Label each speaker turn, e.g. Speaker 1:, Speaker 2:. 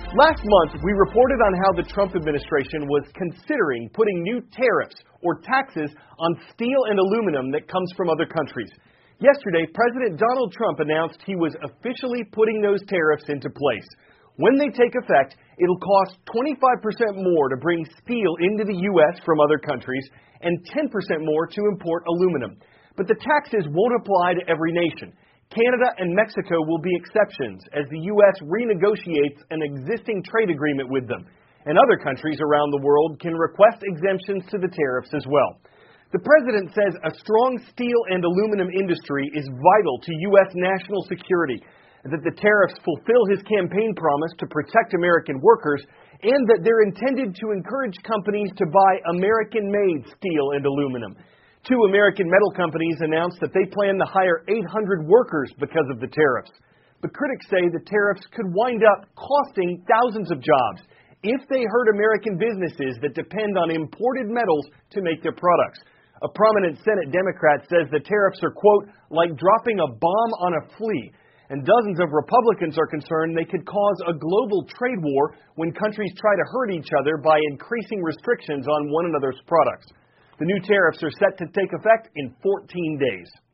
Speaker 1: Last month, we reported on how the Trump administration was considering putting new tariffs or taxes on steel and aluminum that comes from other countries. Yesterday, President Donald Trump announced he was officially putting those tariffs into place. When they take effect, it'll cost 25% more to bring steel into the U.S. from other countries and 10% more to import aluminum. But the taxes won't apply to every nation. Canada and Mexico will be exceptions as the U.S. renegotiates an existing trade agreement with them. And other countries around the world can request exemptions to the tariffs as well. The president says a strong steel and aluminum industry is vital to U.S. national security, and that the tariffs fulfill his campaign promise to protect American workers, and that they're intended to encourage companies to buy American-made steel and aluminum. Two American metal companies announced that they plan to hire 800 workers because of the tariffs. But critics say the tariffs could wind up costing thousands of jobs if they hurt American businesses that depend on imported metals to make their products. A prominent Senate Democrat says the tariffs are, quote, like dropping a bomb on a flea. And dozens of Republicans are concerned they could cause a global trade war when countries try to hurt each other by increasing restrictions on one another's products. The new tariffs are set to take effect in 14 days.